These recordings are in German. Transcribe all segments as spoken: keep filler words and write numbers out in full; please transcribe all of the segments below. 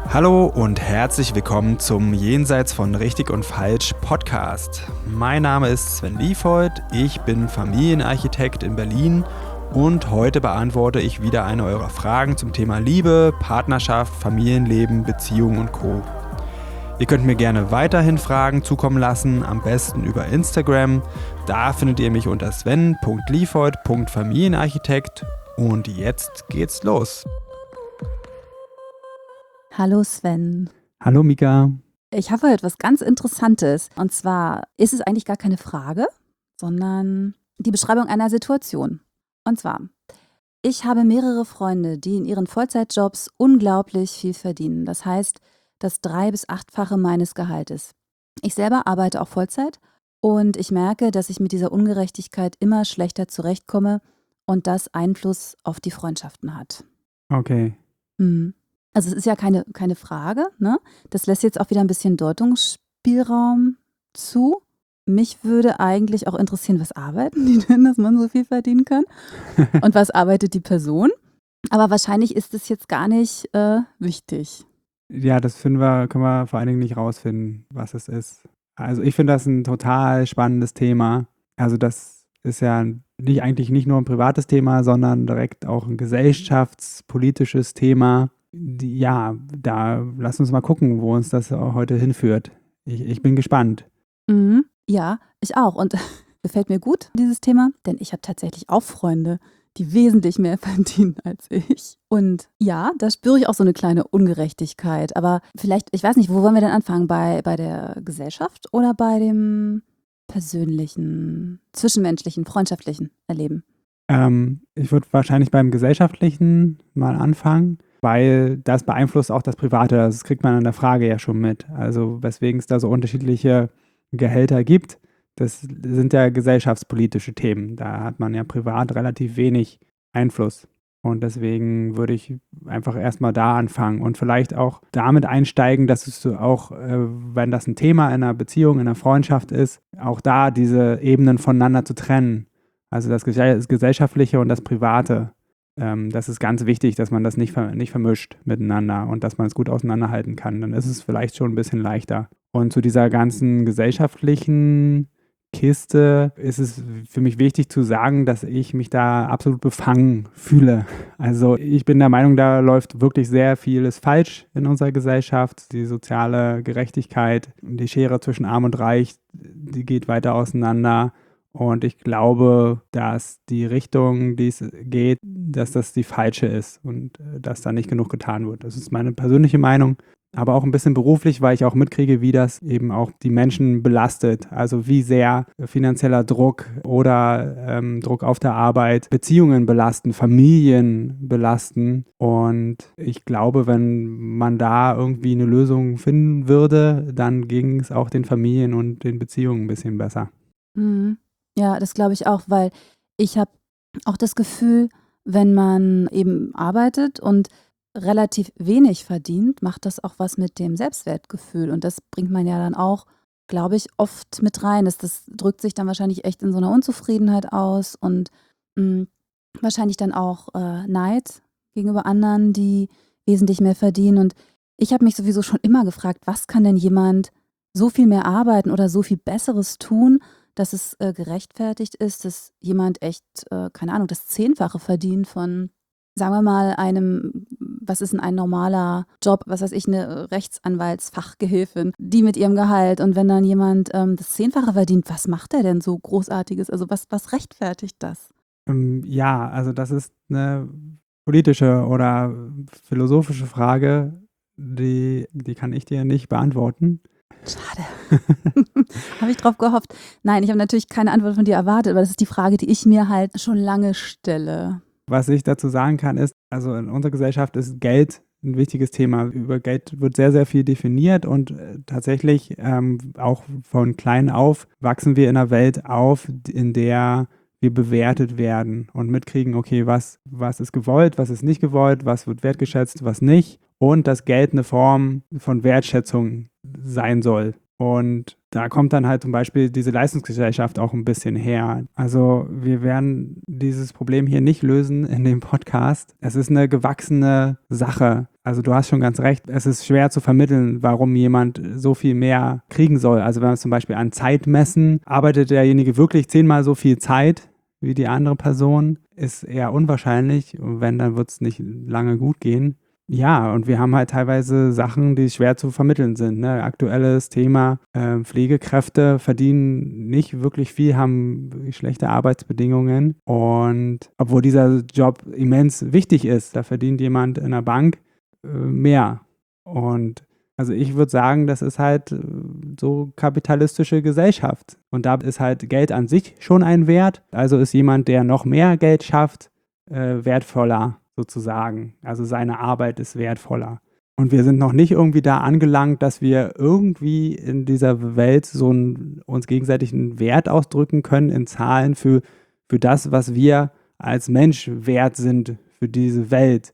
Hallo und herzlich willkommen zum Jenseits von Richtig und Falsch Podcast. Mein Name ist Sven Liefhold, ich bin Familienarchitekt in Berlin und heute beantworte ich wieder eine eurer Fragen zum Thema Liebe, Partnerschaft, Familienleben, Beziehungen und Co. Ihr könnt mir gerne weiterhin Fragen zukommen lassen, am besten über Instagram. Da findet ihr mich unter sven punkt liefhold punkt familienarchitekt und jetzt geht's los. Hallo Sven. Hallo Mika. Ich habe heute etwas ganz Interessantes. Und zwar ist es eigentlich gar keine Frage, sondern die Beschreibung einer Situation. Und zwar, ich habe mehrere Freunde, die in ihren Vollzeitjobs unglaublich viel verdienen. Das heißt, das drei- bis achtfache meines Gehaltes. Ich selber arbeite auch Vollzeit und ich merke, dass ich mit dieser Ungerechtigkeit immer schlechter zurechtkomme und das Einfluss auf die Freundschaften hat. Okay. Mhm. Also es ist ja keine, keine Frage, ne? Das lässt jetzt auch wieder ein bisschen Deutungsspielraum zu. Mich würde eigentlich auch interessieren, was arbeiten die denn, dass man so viel verdienen kann? Und was arbeitet die Person? Aber wahrscheinlich ist es jetzt gar nicht äh, wichtig. Ja, das finden wir, können wir vor allen Dingen nicht rausfinden, was es ist. Also ich finde das ein total spannendes Thema. Also das ist ja nicht, eigentlich nicht nur ein privates Thema, sondern direkt auch ein gesellschaftspolitisches Thema. Die, ja, da lass uns mal gucken, wo uns das heute hinführt. Ich, ich bin gespannt. Mhm. Ja, ich auch. Und gefällt mir gut, dieses Thema, denn ich habe tatsächlich auch Freunde, die wesentlich mehr verdienen als ich. Und ja, da spüre ich auch so eine kleine Ungerechtigkeit. Aber vielleicht, ich weiß nicht, wo wollen wir denn anfangen? Bei, bei der Gesellschaft oder bei dem persönlichen, zwischenmenschlichen, freundschaftlichen Erleben? Ähm, ich würde wahrscheinlich beim Gesellschaftlichen mal anfangen, weil das beeinflusst auch das Private. Das kriegt man an der Frage ja schon mit. Also weswegen es da so unterschiedliche Gehälter gibt, das sind ja gesellschaftspolitische Themen. Da hat man ja privat relativ wenig Einfluss. Und deswegen würde ich einfach erstmal da anfangen und vielleicht auch damit einsteigen, dass es auch, äh, wenn das ein Thema in einer Beziehung, in einer Freundschaft ist, auch da diese Ebenen voneinander zu trennen. Also das Gesellschaftliche und das Private. Ähm, das ist ganz wichtig, dass man das nicht, ver- nicht vermischt miteinander und dass man es gut auseinanderhalten kann. Dann ist es vielleicht schon ein bisschen leichter. Und zu dieser ganzen gesellschaftlichen Kiste ist es für mich wichtig zu sagen, dass ich mich da absolut befangen fühle. Also ich bin der Meinung, da läuft wirklich sehr vieles falsch in unserer Gesellschaft. Die soziale Gerechtigkeit, die Schere zwischen Arm und Reich, die geht weiter auseinander. Und ich glaube, dass die Richtung, die es geht, dass das die falsche ist und äh, dass da nicht genug getan wird. Das ist meine persönliche Meinung, aber auch ein bisschen beruflich, weil ich auch mitkriege, wie das eben auch die Menschen belastet. Also wie sehr finanzieller Druck oder ähm, Druck auf der Arbeit Beziehungen belasten, Familien belasten. Und ich glaube, wenn man da irgendwie eine Lösung finden würde, dann ging es auch den Familien und den Beziehungen ein bisschen besser. Mhm. Ja, das glaube ich auch, weil ich habe auch das Gefühl, wenn man eben arbeitet und relativ wenig verdient, macht das auch was mit dem Selbstwertgefühl. Und das bringt man ja dann auch, glaube ich, oft mit rein. Das, das drückt sich dann wahrscheinlich echt in so einer Unzufriedenheit aus und mh, wahrscheinlich dann auch äh, Neid gegenüber anderen, die wesentlich mehr verdienen. Und ich habe mich sowieso schon immer gefragt, was kann denn jemand so viel mehr arbeiten oder so viel Besseres tun, dass es äh, gerechtfertigt ist, dass jemand echt, äh, keine Ahnung, das Zehnfache verdient von, sagen wir mal, einem, was ist denn ein normaler Job, was weiß ich, eine Rechtsanwaltsfachgehilfin, die mit ihrem Gehalt. Und wenn dann jemand ähm, das Zehnfache verdient, was macht der denn so Großartiges? Also was, was rechtfertigt das? Ähm, ja, also das ist eine politische oder philosophische Frage, die, die kann ich dir nicht beantworten. Schade. Habe ich drauf gehofft. Nein, ich habe natürlich keine Antwort von dir erwartet, aber das ist die Frage, die ich mir halt schon lange stelle. Was ich dazu sagen kann, ist, also in unserer Gesellschaft ist Geld ein wichtiges Thema. Über Geld wird sehr, sehr viel definiert und äh, tatsächlich ähm, auch von klein auf wachsen wir in einer Welt auf, in der wir bewertet werden und mitkriegen, okay, was, was ist gewollt, was ist nicht gewollt, was wird wertgeschätzt, was nicht. Und dass Geld eine Form von Wertschätzung sein soll. Und da kommt dann halt zum Beispiel diese Leistungsgesellschaft auch ein bisschen her. Also wir werden dieses Problem hier nicht lösen in dem Podcast. Es ist eine gewachsene Sache. Also du hast schon ganz recht, es ist schwer zu vermitteln, warum jemand so viel mehr kriegen soll. Also wenn wir zum Beispiel an Zeit messen, arbeitet derjenige wirklich zehnmal so viel Zeit wie die andere Person, ist eher unwahrscheinlich. Und wenn, dann wird es nicht lange gut gehen. Ja, und wir haben halt teilweise Sachen, die schwer zu vermitteln sind. Ne? Aktuelles Thema, äh, Pflegekräfte verdienen nicht wirklich viel, haben schlechte Arbeitsbedingungen. Und obwohl dieser Job immens wichtig ist, da verdient jemand in der Bank äh, mehr. Und also ich würde sagen, das ist halt äh, so kapitalistische Gesellschaft. Und da ist halt Geld an sich schon ein Wert. Also ist jemand, der noch mehr Geld schafft, äh, wertvoller. Sozusagen. Also seine Arbeit ist wertvoller. Und wir sind noch nicht irgendwie da angelangt, dass wir irgendwie in dieser Welt so einen, uns gegenseitig einen Wert ausdrücken können in Zahlen für, für das, was wir als Mensch wert sind für diese Welt.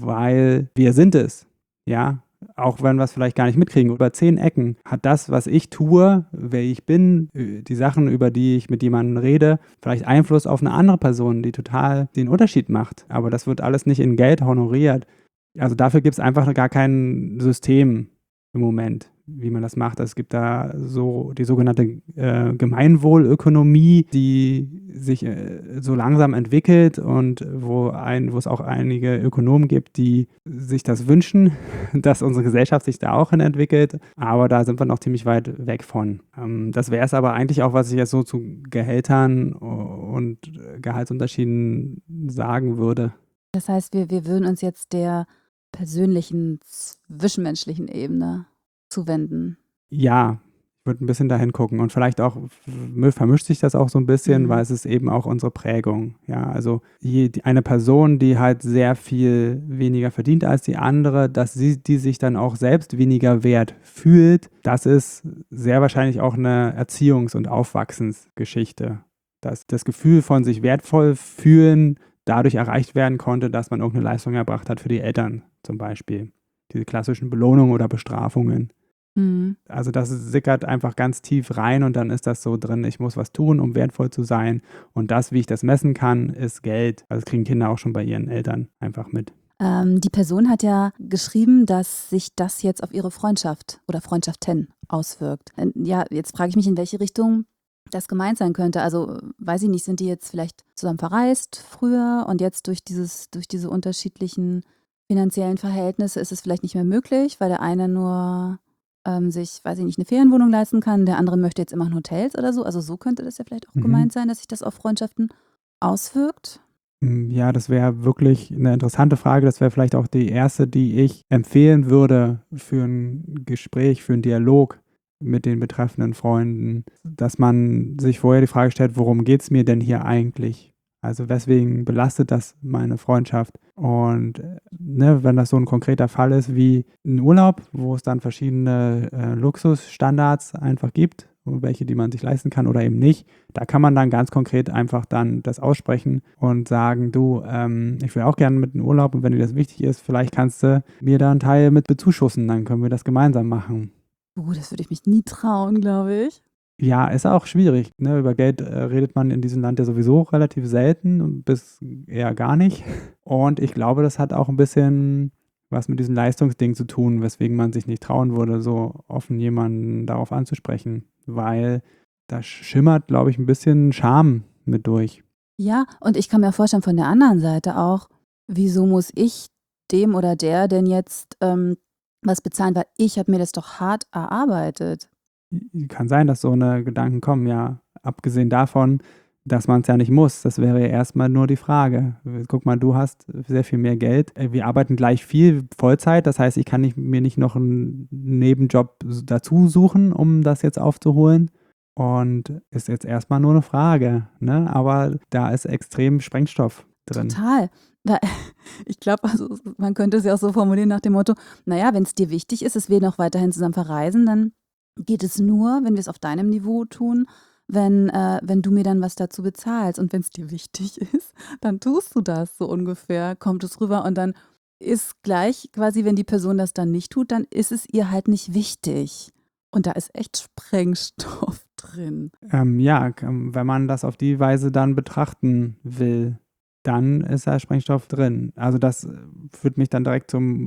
Weil wir sind es. Ja, auch wenn wir es vielleicht gar nicht mitkriegen. Über zehn Ecken hat das, was ich tue, wer ich bin, die Sachen, über die ich mit jemandem rede, vielleicht Einfluss auf eine andere Person, die total den Unterschied macht. Aber das wird alles nicht in Geld honoriert. Also dafür gibt es einfach gar kein System im Moment, wie man das macht. Es gibt da so die sogenannte äh, Gemeinwohlökonomie, die sich äh, so langsam entwickelt und wo, ein, wo es auch einige Ökonomen gibt, die sich das wünschen, dass unsere Gesellschaft sich da auch hin entwickelt. Aber da sind wir noch ziemlich weit weg von. Ähm, das wäre es aber eigentlich auch, was ich jetzt so zu Gehältern und Gehaltsunterschieden sagen würde. Das heißt, wir, wir würden uns jetzt der persönlichen, zwischenmenschlichen Ebene zuwenden. Ja, ich würde ein bisschen dahin gucken und vielleicht auch vermischt sich das auch so ein bisschen, Mhm. weil es ist eben auch unsere Prägung. Ja, also je, eine Person, die halt sehr viel weniger verdient als die andere, dass sie die sich dann auch selbst weniger wert fühlt, das ist sehr wahrscheinlich auch eine Erziehungs- und Aufwachsensgeschichte. Dass das Gefühl von sich wertvoll fühlen dadurch erreicht werden konnte, dass man irgendeine Leistung erbracht hat für die Eltern zum Beispiel. Diese klassischen Belohnungen oder Bestrafungen. Mhm. Also das sickert einfach ganz tief rein und dann ist das so drin, ich muss was tun, um wertvoll zu sein. Und das, wie ich das messen kann, ist Geld. Also das kriegen Kinder auch schon bei ihren Eltern einfach mit. Ähm, die Person hat ja geschrieben, dass sich das jetzt auf ihre Freundschaft oder Freundschaften auswirkt. Äh, Ja, jetzt frage ich mich, in welche Richtung das gemeint sein könnte. Also weiß ich nicht, sind die jetzt vielleicht zusammen verreist früher und jetzt durch dieses, durch diese unterschiedlichen finanziellen Verhältnisse ist es vielleicht nicht mehr möglich, weil der eine nur ähm, sich, weiß ich nicht, eine Ferienwohnung leisten kann, der andere möchte jetzt immer in Hotels oder so. Also so könnte das ja vielleicht auch Mhm. gemeint sein, dass sich das auf Freundschaften auswirkt. Ja, das wäre wirklich eine interessante Frage. Das wäre vielleicht auch die erste, die ich empfehlen würde für ein Gespräch, für einen Dialog mit den betreffenden Freunden, dass man sich vorher die Frage stellt, worum geht es mir denn hier eigentlich? Also weswegen belastet das meine Freundschaft? Und ne, wenn das so ein konkreter Fall ist wie ein Urlaub, wo es dann verschiedene äh, Luxusstandards einfach gibt, welche, die man sich leisten kann oder eben nicht, da kann man dann ganz konkret einfach dann das aussprechen und sagen, du, ähm, ich will auch gerne mit in den Urlaub und wenn dir das wichtig ist, vielleicht kannst du mir da einen Teil mit bezuschussen, dann können wir das gemeinsam machen. Uh, das würde ich mich nie trauen, glaube ich. Ja, ist auch schwierig. Ne? Über Geld äh, redet man in diesem Land ja sowieso relativ selten, bis eher gar nicht. Und ich glaube, das hat auch ein bisschen was mit diesem Leistungsding zu tun, weswegen man sich nicht trauen würde, so offen jemanden darauf anzusprechen. Weil da schimmert, glaube ich, ein bisschen Scham mit durch. Ja, und ich kann mir vorstellen, von der anderen Seite auch, wieso muss ich dem oder der denn jetzt ähm, was bezahlen, weil ich habe mir das doch hart erarbeitet. Kann sein, dass so eine Gedanken kommen, ja. Abgesehen davon, dass man es ja nicht muss. Das wäre ja erstmal nur die Frage. Guck mal, du hast sehr viel mehr Geld. Wir arbeiten gleich viel Vollzeit. Das heißt, ich kann nicht, mir nicht noch einen Nebenjob dazu suchen, um das jetzt aufzuholen. Und ist jetzt erstmal nur eine Frage. Ne? Aber da ist extrem Sprengstoff drin. Total. Weil, ich glaube, also, man könnte es ja auch so formulieren nach dem Motto, naja, wenn es dir wichtig ist, dass wir noch weiterhin zusammen verreisen, dann geht es nur, wenn wir es auf deinem Niveau tun, wenn, äh, wenn du mir dann was dazu bezahlst. Und wenn es dir wichtig ist, dann tust du das so ungefähr, kommt es rüber und dann ist gleich quasi, wenn die Person das dann nicht tut, dann ist es ihr halt nicht wichtig. Und da ist echt Sprengstoff drin. Ähm, ja, wenn man das auf die Weise dann betrachten will, dann ist da Sprengstoff drin. Also das führt mich dann direkt zum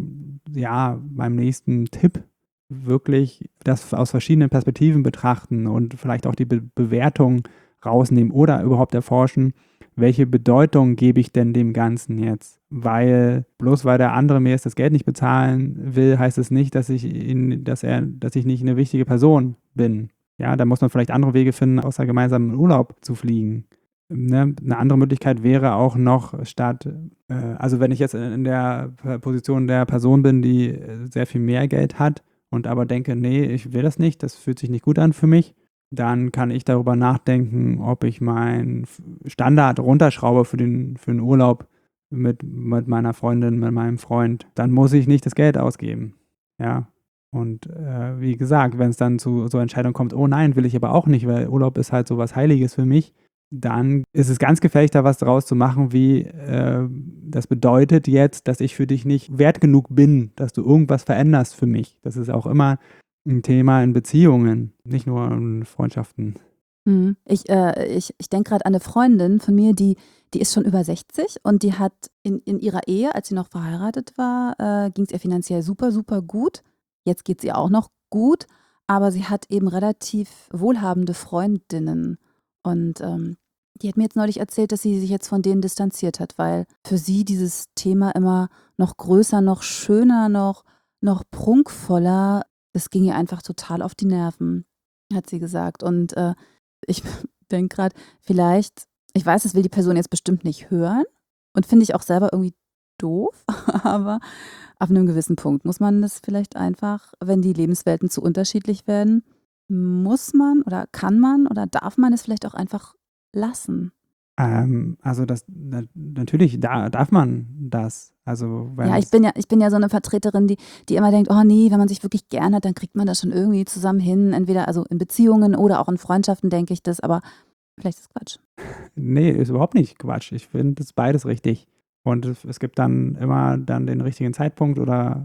ja, beim nächsten Tipp wirklich das aus verschiedenen Perspektiven betrachten und vielleicht auch die Be- Bewertung rausnehmen oder überhaupt erforschen, welche Bedeutung gebe ich denn dem Ganzen jetzt? Weil bloß weil der andere mir jetzt das Geld nicht bezahlen will, heißt es nicht, dass ich ihn, dass er, dass ich nicht eine wichtige Person bin. Ja, da muss man vielleicht andere Wege finden, außer gemeinsam in Urlaub zu fliegen. Ne? Eine andere Möglichkeit wäre auch noch statt, äh, also wenn ich jetzt in der Position der Person bin, die äh, sehr viel mehr Geld hat und aber denke, nee, ich will das nicht, das fühlt sich nicht gut an für mich, dann kann ich darüber nachdenken, ob ich meinen Standard runterschraube für den, für den Urlaub mit, mit meiner Freundin, mit meinem Freund. Dann muss ich nicht das Geld ausgeben. Ja. Und äh, wie gesagt, wenn es dann zu so Entscheidungen kommt, oh nein, will ich aber auch nicht, weil Urlaub ist halt so was Heiliges für mich, dann ist es ganz gefährlich, da was draus zu machen, wie äh, das bedeutet jetzt, dass ich für dich nicht wert genug bin, dass du irgendwas veränderst für mich. Das ist auch immer ein Thema in Beziehungen, nicht nur in Freundschaften. Mhm. Ich, äh, ich, ich denke gerade an eine Freundin von mir, die, die ist schon über sechzig und die hat in, in ihrer Ehe, als sie noch verheiratet war, äh, ging es ihr finanziell super, super gut. Jetzt geht es ihr auch noch gut, aber sie hat eben relativ wohlhabende Freundinnen. Und ähm, die hat mir jetzt neulich erzählt, dass sie sich jetzt von denen distanziert hat, weil für sie dieses Thema immer noch größer, noch schöner, noch, noch prunkvoller, das ging ihr einfach total auf die Nerven, hat sie gesagt. Und äh, ich denke gerade, vielleicht, ich weiß, das will die Person jetzt bestimmt nicht hören und finde ich auch selber irgendwie doof, aber auf einem gewissen Punkt muss man das vielleicht einfach, wenn die Lebenswelten zu unterschiedlich werden, muss man oder kann man oder darf man es vielleicht auch einfach lassen. Ähm, also das na, natürlich da, darf man das. Also wenn Ja, ich es, bin ja, ich bin ja so eine Vertreterin, die, die immer denkt, oh nee, wenn man sich wirklich gern hat, dann kriegt man das schon irgendwie zusammen hin. Entweder also in Beziehungen oder auch in Freundschaften denke ich das, aber vielleicht ist es Quatsch. nee, ist überhaupt nicht Quatsch. Ich finde das beides richtig. Und es, es gibt dann immer dann den richtigen Zeitpunkt oder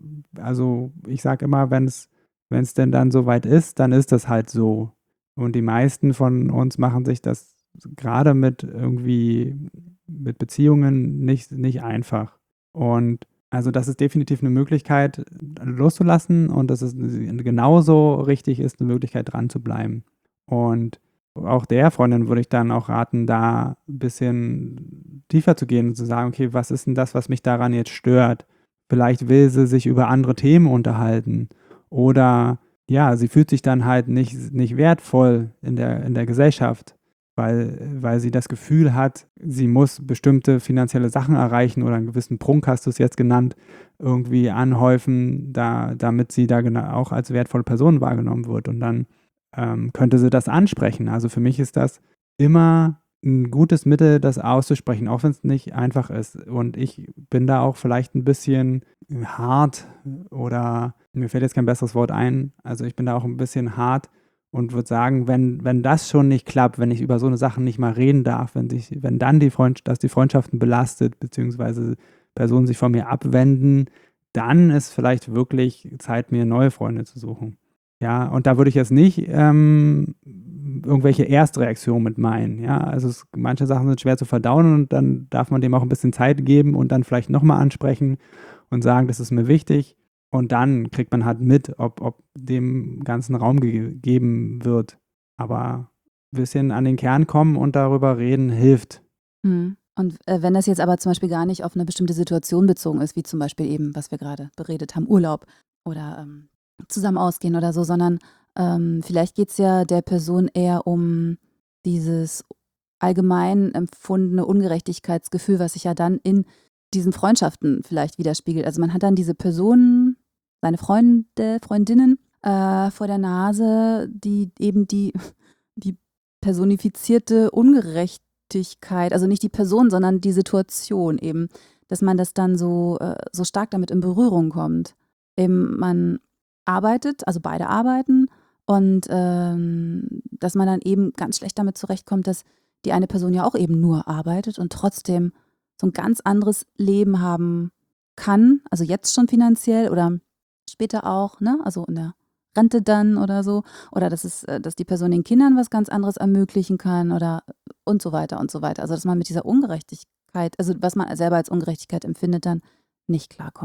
also ich sage immer, wenn es wenn es denn dann soweit ist, dann ist das halt so. Und die meisten von uns machen sich das gerade mit irgendwie mit Beziehungen nicht, nicht einfach. Und also das ist definitiv eine Möglichkeit loszulassen und dass es genauso richtig ist, eine Möglichkeit dran zu bleiben. Und auch der Freundin würde ich dann auch raten, da ein bisschen tiefer zu gehen und zu sagen, okay, was ist denn das, was mich daran jetzt stört? Vielleicht will sie sich über andere Themen unterhalten oder ja, sie fühlt sich dann halt nicht, nicht wertvoll in der, in der Gesellschaft, weil, weil sie das Gefühl hat, sie muss bestimmte finanzielle Sachen erreichen oder einen gewissen Prunk, hast du es jetzt genannt, irgendwie anhäufen, da, damit sie da gena- auch als wertvolle Person wahrgenommen wird. Und dann ähm, könnte sie das ansprechen. Also für mich ist das immer ein gutes Mittel, das auszusprechen, auch wenn es nicht einfach ist. Und ich bin da auch vielleicht ein bisschen hart oder mir fällt jetzt kein besseres Wort ein. Also ich bin da auch ein bisschen hart und würde sagen, wenn, wenn das schon nicht klappt, wenn ich über so eine Sache nicht mal reden darf, wenn sich, wenn dann die Freund, dass die Freundschaften belastet, beziehungsweise Personen sich von mir abwenden, dann ist vielleicht wirklich Zeit, mir neue Freunde zu suchen. Ja, und da würde ich jetzt nicht ähm, irgendwelche Erstreaktionen mit meinen. Ja, also es, manche Sachen sind schwer zu verdauen und dann darf man dem auch ein bisschen Zeit geben und dann vielleicht nochmal ansprechen und sagen, das ist mir wichtig. Und dann kriegt man halt mit, ob, ob dem ganzen Raum gegeben wird. Aber ein bisschen an den Kern kommen und darüber reden hilft. Mhm. Und äh, wenn das jetzt aber zum Beispiel gar nicht auf eine bestimmte Situation bezogen ist, wie zum Beispiel eben, was wir gerade beredet haben, Urlaub oder ähm, zusammen ausgehen oder so, sondern ähm, vielleicht geht es ja der Person eher um dieses allgemein empfundene Ungerechtigkeitsgefühl, was sich ja dann in diesen Freundschaften vielleicht widerspiegelt. Also man hat dann diese Personen, seine Freunde, Freundinnen äh, vor der Nase, die eben die, die personifizierte Ungerechtigkeit, also nicht die Person, sondern die Situation eben, dass man das dann so, äh, so stark damit in Berührung kommt. Eben man arbeitet, also beide arbeiten und ähm, dass man dann eben ganz schlecht damit zurechtkommt, dass die eine Person ja auch eben nur arbeitet und trotzdem so ein ganz anderes Leben haben kann, also jetzt schon finanziell oder später auch, ne, also in der Rente dann oder so, oder dass es, äh, dass die Person den Kindern was ganz anderes ermöglichen kann oder und so weiter und so weiter. Also dass man mit dieser Ungerechtigkeit, also was man selber als Ungerechtigkeit empfindet, dann nicht klarkommt.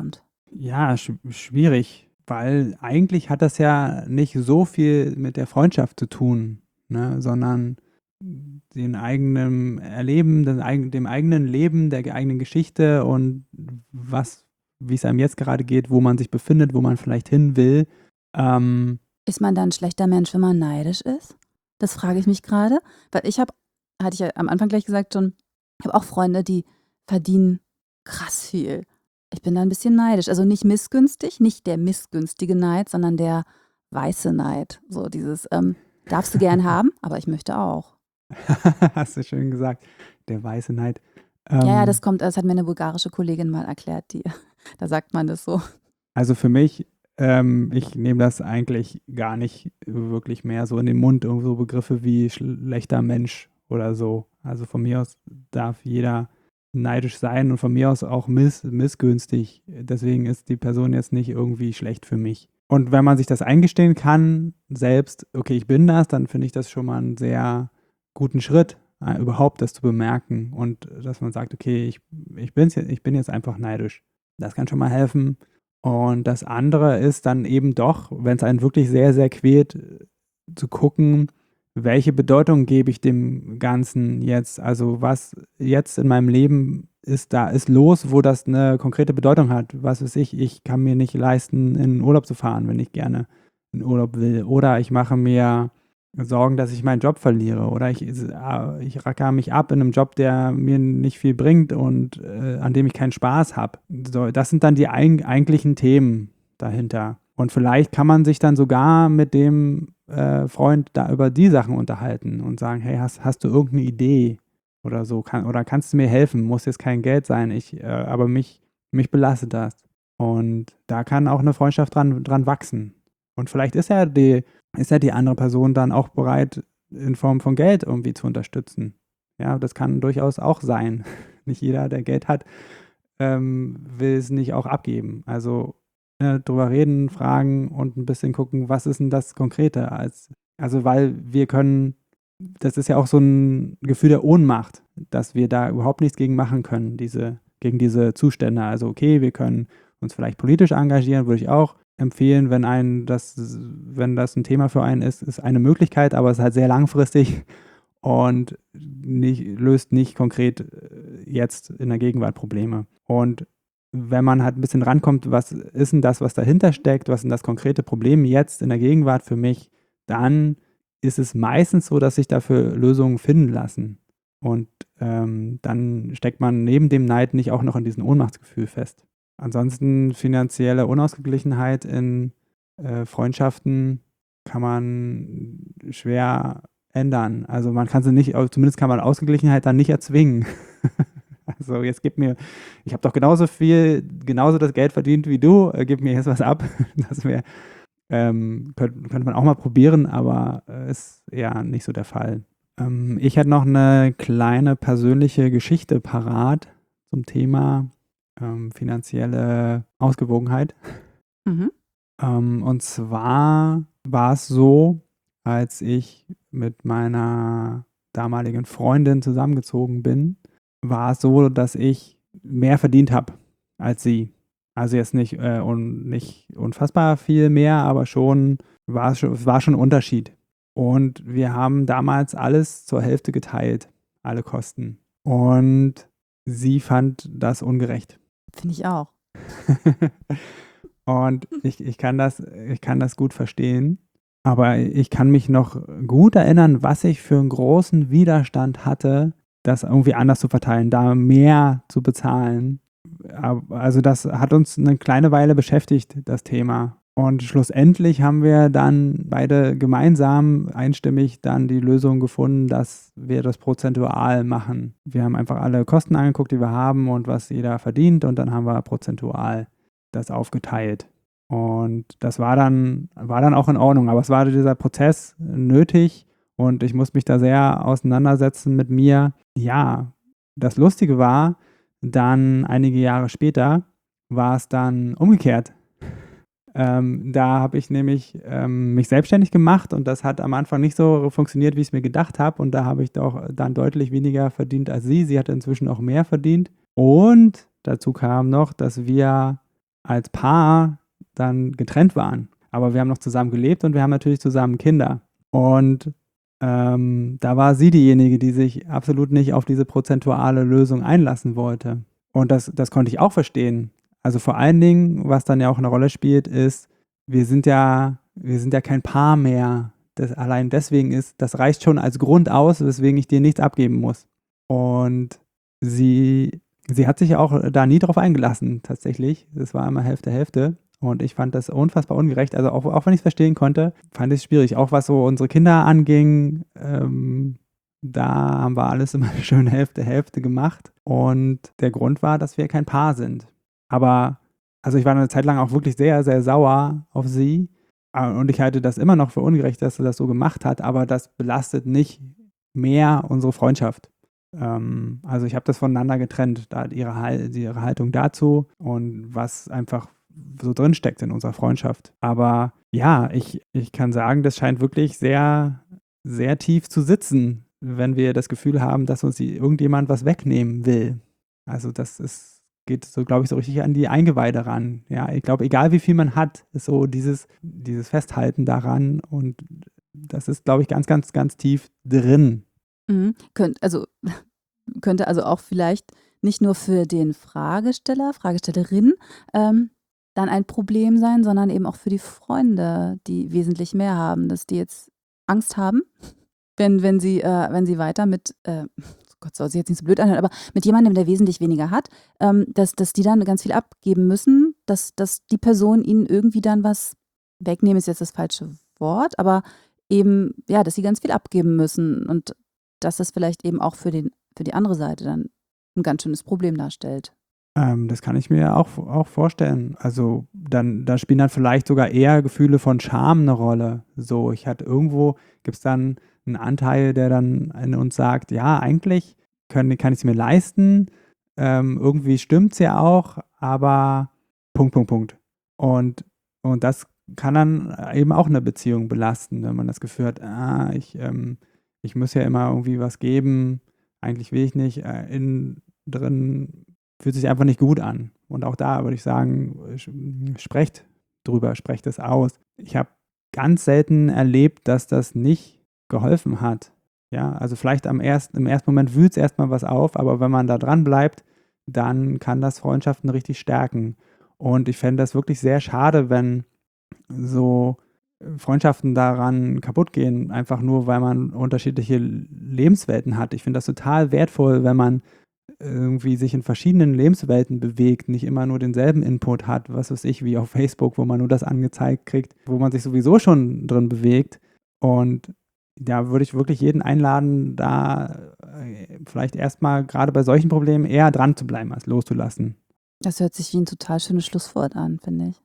Ja, sch schwierig, weil eigentlich hat das ja nicht so viel mit der Freundschaft zu tun, ne, sondern den eigenen Erleben, den eigen dem eigenen Leben, der eigenen Geschichte und was wie es einem jetzt gerade geht, wo man sich befindet, wo man vielleicht hin will. Ähm, Ist man dann ein schlechter Mensch, wenn man neidisch ist? Das frage ich mich gerade, weil ich habe hatte ich ja am Anfang gleich gesagt schon, ich habe auch Freunde, die verdienen krass viel. Ich bin da ein bisschen neidisch. Also, nicht missgünstig, nicht der missgünstige Neid, sondern der weiße Neid. So dieses, ähm: „Darfst du gern haben, aber ich möchte auch.“ Hast du schön gesagt, der weiße Neid. Ja, ja, Ähm, das kommt das hat mir eine bulgarische Kollegin mal erklärt, die da sagt man das so. also für mich, ähm, ich nehme das eigentlich gar nicht wirklich mehr so in den Mund, irgend so Begriffe wie schlechter Mensch oder so. Also von mir aus darf jeder neidisch sein und von mir aus auch miss missgünstig. Deswegen ist die Person jetzt nicht irgendwie schlecht für mich. Und wenn man sich das eingestehen kann, selbst, okay, ich bin das, dann finde ich das schon mal einen sehr guten Schritt, äh, überhaupt das zu bemerken und dass man sagt, okay, ich, ich, bin's, jetzt- ich bin jetzt einfach neidisch. Das kann schon mal helfen. Und das andere ist dann eben doch, wenn es einen wirklich sehr, sehr quält, äh, zu gucken, welche Bedeutung gebe ich dem Ganzen jetzt? Also was jetzt in meinem Leben ist da, ist los, wo das eine konkrete Bedeutung hat. Was weiß ich, ich kann mir nicht leisten, in den Urlaub zu fahren, wenn ich gerne in Urlaub will. Oder ich mache mir Sorgen, dass ich meinen Job verliere. Oder ich, äh, ich rackere mich ab in einem Job, der mir nicht viel bringt und äh, an dem ich keinen Spaß habe. So, das sind dann die eig eigentlichen Themen dahinter. Und vielleicht kann man sich dann sogar mit dem äh, Freund da über die Sachen unterhalten und sagen, hey, hast, hast du irgendeine Idee oder so? Kann, oder kannst du mir helfen? Muss jetzt kein Geld sein, ich, äh, aber mich, mich belastet das. Und da kann auch eine Freundschaft dran, dran wachsen. Und vielleicht ist ja die, ist ja die andere Person dann auch bereit, in Form von Geld irgendwie zu unterstützen. Ja, das kann durchaus auch sein. Nicht jeder, der Geld hat, ähm, will es nicht auch abgeben. Also äh, drüber reden, fragen und ein bisschen gucken, was ist denn das Konkrete? Als, also weil wir können, das ist ja auch so ein Gefühl der Ohnmacht, dass wir da überhaupt nichts gegen machen können, diese, gegen diese Zustände. Also okay, wir können uns vielleicht politisch engagieren, würde ich auch empfehlen, wenn ein das, wenn das ein Thema für einen ist, ist eine Möglichkeit, aber es ist halt sehr langfristig und nicht, löst nicht konkret äh, jetzt in der Gegenwart Probleme. Und wenn man halt ein bisschen rankommt, was ist denn das, was dahinter steckt, was ist denn das konkrete Problem jetzt in der Gegenwart für mich, dann ist es meistens so, dass sich dafür Lösungen finden lassen. Und ähm, dann steckt man neben dem Neid nicht auch noch in diesem Ohnmachtsgefühl fest. Ansonsten finanzielle Unausgeglichenheit in äh, Freundschaften kann man schwer ändern. Also man kann sie nicht, zumindest kann man Ausgeglichenheit dann nicht erzwingen. Also jetzt gib mir, ich habe doch genauso viel, genauso das Geld verdient wie du, äh, gib mir jetzt was ab. Das wäre, ähm, könnte, könnte man auch mal probieren, aber äh, ist eher nicht so der Fall. Ähm, ich hätte noch eine kleine persönliche Geschichte parat zum Thema ähm, finanzielle Ausgewogenheit. Mhm. Ähm, und zwar war es so, als ich mit meiner damaligen Freundin zusammengezogen bin, war es so, dass ich mehr verdient habe als sie. Also jetzt nicht, äh, un, nicht unfassbar viel mehr, aber schon war es schon, es war schon ein Unterschied. Und wir haben damals alles zur Hälfte geteilt, alle Kosten. Und sie fand das ungerecht. Finde ich auch. Und ich, ich, kann das, ich kann das gut verstehen. Aber ich kann mich noch gut erinnern, was ich für einen großen Widerstand hatte, das irgendwie anders zu verteilen, da mehr zu bezahlen. Also das hat uns eine kleine Weile beschäftigt, das Thema. Und schlussendlich haben wir dann beide gemeinsam einstimmig dann die Lösung gefunden, dass wir das prozentual machen. Wir haben einfach alle Kosten angeguckt, die wir haben und was jeder verdient und dann haben wir prozentual das aufgeteilt. Und das war dann, war dann auch in Ordnung, aber es war dieser Prozess nötig und ich muss mich da sehr auseinandersetzen mit mir. Ja, das Lustige war, dann einige Jahre später war es dann umgekehrt. Ähm, da habe ich nämlich ähm, mich selbstständig gemacht und das hat am Anfang nicht so funktioniert, wie ich es mir gedacht habe. Und da habe ich doch dann deutlich weniger verdient als sie. Sie hat inzwischen auch mehr verdient. Und dazu kam noch, dass wir als Paar dann getrennt waren. Aber wir haben noch zusammen gelebt und wir haben natürlich zusammen Kinder. Und ähm, da war sie diejenige, die sich absolut nicht auf diese prozentuale Lösung einlassen wollte. Und das, das konnte ich auch verstehen. Also vor allen Dingen, was dann ja auch eine Rolle spielt, ist, wir sind ja, wir sind ja kein Paar mehr. Das allein deswegen ist, das reicht schon als Grund aus, weswegen ich dir nichts abgeben muss. Und sie, sie hat sich auch da nie drauf eingelassen, tatsächlich. Es war immer Hälfte, Hälfte. Und ich fand das unfassbar ungerecht. Also auch, auch wenn ich es verstehen konnte, fand ich es schwierig. Auch was so unsere Kinder anging, ähm, da haben wir alles immer schön Hälfte, Hälfte gemacht. Und der Grund war, dass wir kein Paar sind. Aber, also ich war eine Zeit lang auch wirklich sehr, sehr sauer auf sie. Und ich halte das immer noch für ungerecht, dass sie das so gemacht hat. Aber das belastet nicht mehr unsere Freundschaft. Ähm, also ich habe das voneinander getrennt. Da hat ihre, ihre Haltung dazu und was einfach so drin steckt in unserer Freundschaft. Aber ja, ich, ich kann sagen, das scheint wirklich sehr, sehr tief zu sitzen, wenn wir das Gefühl haben, dass uns irgendjemand was wegnehmen will. Also das ist, geht so, glaube ich, so richtig an die Eingeweide ran. Ja, ich glaube, egal wie viel man hat, ist so dieses, dieses Festhalten daran und das ist, glaube ich, ganz, ganz, ganz tief drin. Mhm. Könnt, also, könnte also auch vielleicht nicht nur für den Fragesteller, Fragestellerin, ähm, dann ein Problem sein, sondern eben auch für die Freunde, die wesentlich mehr haben, dass die jetzt Angst haben, wenn, wenn, sie, äh, wenn sie weiter mit, äh, Gott soll sich jetzt nicht so blöd anhören, aber mit jemandem, der wesentlich weniger hat, ähm, dass, dass die dann ganz viel abgeben müssen, dass, dass die Person ihnen irgendwie dann was wegnehmen, ist jetzt das falsche Wort, aber eben, ja, dass sie ganz viel abgeben müssen und dass das vielleicht eben auch für, den, für die andere Seite dann ein ganz schönes Problem darstellt. Ähm, das kann ich mir auch, auch vorstellen. Also dann, da spielen dann vielleicht sogar eher Gefühle von Scham eine Rolle. So, ich hatte irgendwo, gibt es dann einen Anteil, der dann in uns sagt, ja, eigentlich können, kann ich es mir leisten, ähm, irgendwie stimmt es ja auch, aber Punkt, Punkt, Punkt. Und, und das kann dann eben auch eine Beziehung belasten, wenn man das Gefühl hat, ah, ich, ähm, ich muss ja immer irgendwie was geben, eigentlich will ich nicht, äh, innen drin fühlt sich einfach nicht gut an. Und auch da würde ich sagen, sprecht drüber, sprecht es aus. Ich habe ganz selten erlebt, dass das nicht geholfen hat. Ja, also vielleicht am ersten, im ersten Moment wühlt es erstmal was auf, aber wenn man da dran bleibt, dann kann das Freundschaften richtig stärken. Und ich fände das wirklich sehr schade, wenn so Freundschaften daran kaputt gehen, einfach nur, weil man unterschiedliche Lebenswelten hat. Ich finde das total wertvoll, wenn man irgendwie sich in verschiedenen Lebenswelten bewegt, nicht immer nur denselben Input hat, was weiß ich, wie auf Facebook, wo man nur das angezeigt kriegt, wo man sich sowieso schon drin bewegt. Und da würde ich wirklich jeden einladen, da vielleicht erstmal gerade bei solchen Problemen eher dran zu bleiben, als loszulassen. Das hört sich wie ein total schönes Schlusswort an, finde ich.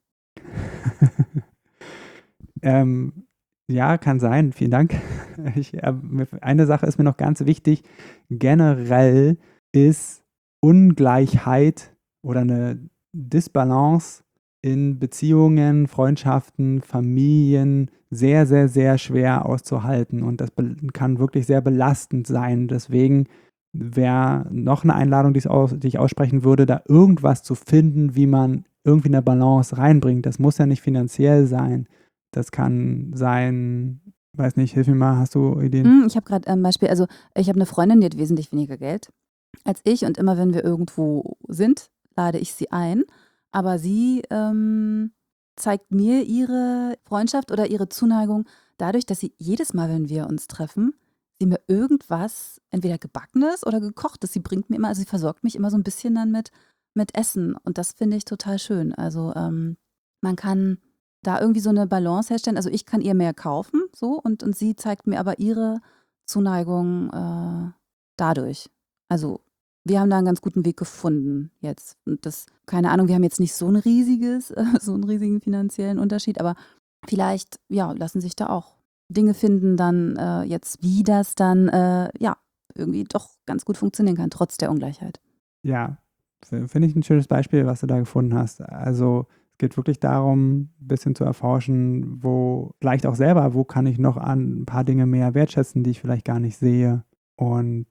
ähm, ja, kann sein. Vielen Dank. Ich, äh, eine Sache ist mir noch ganz wichtig. Generell ist Ungleichheit oder eine Disbalance in Beziehungen, Freundschaften, Familien sehr, sehr, sehr schwer auszuhalten und das kann wirklich sehr belastend sein. Deswegen wäre noch eine Einladung, die ich, aus, die ich aussprechen würde, da irgendwas zu finden, wie man irgendwie eine Balance reinbringt. Das muss ja nicht finanziell sein. Das kann sein, weiß nicht, hilf mir mal, hast du Ideen? Ich habe gerade ein Beispiel, also ich habe eine Freundin, die hat wesentlich weniger Geld als ich und immer wenn wir irgendwo sind, lade ich sie ein, aber sie ähm, zeigt mir ihre Freundschaft oder ihre Zuneigung dadurch, dass sie jedes Mal, wenn wir uns treffen, sie mir irgendwas, entweder gebackenes oder gekochtes, sie bringt mir immer, also sie versorgt mich immer so ein bisschen dann mit, mit Essen und das finde ich total schön. Also ähm, man kann da irgendwie so eine Balance herstellen, also ich kann ihr mehr kaufen so und, und sie zeigt mir aber ihre Zuneigung äh, dadurch. Also wir haben da einen ganz guten Weg gefunden jetzt. Und das, keine Ahnung, wir haben jetzt nicht so ein riesiges, äh, so einen riesigen finanziellen Unterschied, aber vielleicht, ja, lassen sich da auch Dinge finden dann äh, jetzt, wie das dann, äh, ja, irgendwie doch ganz gut funktionieren kann, trotz der Ungleichheit. Ja, finde ich ein schönes Beispiel, was du da gefunden hast. Also es geht wirklich darum, ein bisschen zu erforschen, wo vielleicht auch selber, wo kann ich noch an ein paar Dinge mehr wertschätzen, die ich vielleicht gar nicht sehe. Und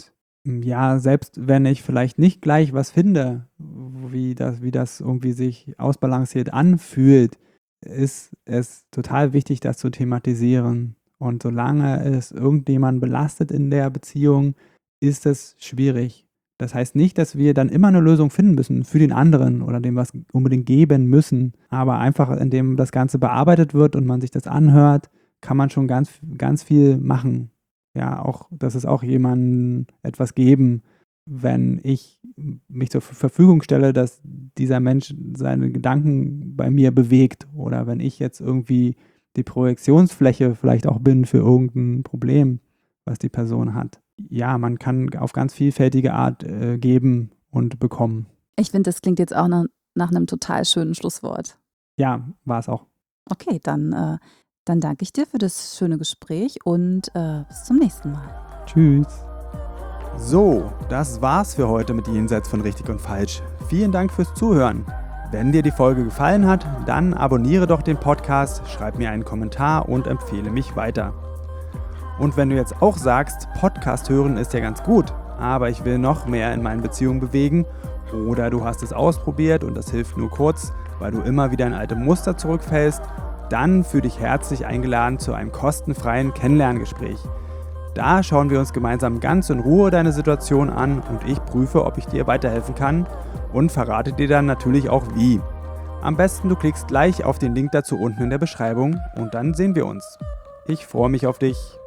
ja, selbst wenn ich vielleicht nicht gleich was finde, wie das, wie das irgendwie sich ausbalanciert anfühlt, ist es total wichtig, das zu thematisieren. Und solange es irgendjemanden belastet in der Beziehung, ist es schwierig. Das heißt nicht, dass wir dann immer eine Lösung finden müssen für den anderen oder dem was unbedingt geben müssen. Aber einfach, indem das Ganze bearbeitet wird und man sich das anhört, kann man schon ganz, ganz viel machen. Ja, auch, dass es auch jemandem etwas geben, wenn ich mich zur Verfügung stelle, dass dieser Mensch seine Gedanken bei mir bewegt oder wenn ich jetzt irgendwie die Projektionsfläche vielleicht auch bin für irgendein Problem, was die Person hat. Ja, man kann auf ganz vielfältige Art äh, geben und bekommen. Ich finde, das klingt jetzt auch nach, nach einem total schönen Schlusswort. Ja, war es auch. Okay, dann, äh, dann danke ich dir für das schöne Gespräch und äh, bis zum nächsten Mal. Tschüss. So, das war's für heute mit Jenseits von Richtig und Falsch. Vielen Dank fürs Zuhören. Wenn dir die Folge gefallen hat, dann abonniere doch den Podcast, schreib mir einen Kommentar und empfehle mich weiter. Und wenn du jetzt auch sagst, Podcast hören ist ja ganz gut, aber ich will noch mehr in meinen Beziehungen bewegen oder du hast es ausprobiert und das hilft nur kurz, weil du immer wieder in alte Muster zurückfällst, dann fühle dich herzlich eingeladen zu einem kostenfreien Kennenlerngespräch. Da schauen wir uns gemeinsam ganz in Ruhe deine Situation an und ich prüfe, ob ich dir weiterhelfen kann und verrate dir dann natürlich auch wie. Am besten du klickst gleich auf den Link dazu unten in der Beschreibung und dann sehen wir uns. Ich freue mich auf dich.